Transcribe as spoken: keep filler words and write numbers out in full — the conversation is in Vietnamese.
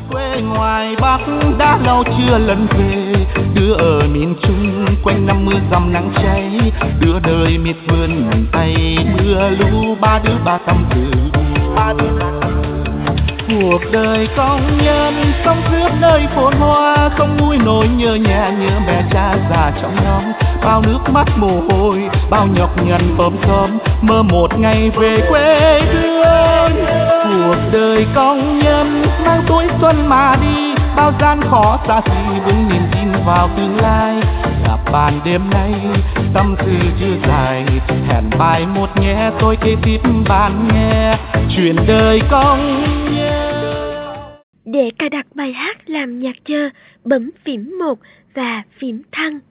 Quê ngoài Bắc đã lâu chưa lần về, đứa ở miền Trung quanh năm mưa dầm nắng cháy, đứa đời miệt vườn miền Tây mưa lũ ba đứa ba tâm sự. Cuộc đời công nhân sống giữa nơi phồn hoa, không nuôi nổi nhớ nhà nhớ mẹ cha già trong nhóm, bao nước mắt mồ hôi bao nhọc nhằn ôm xóm, mơ một ngày về quê hương. Cuộc đời công nhân mang tuổi xuân mà đi, bao gian khó xa xỉ vững niềm tin vào tương lai. Gặp bạn đêm nay tâm sự chưa dài, hẹn bài một nhé tôi kể tiếp bạn nghe chuyện đời công nhân. Để cài đặt bài hát làm nhạc chờ, bấm phím một và phím thăng.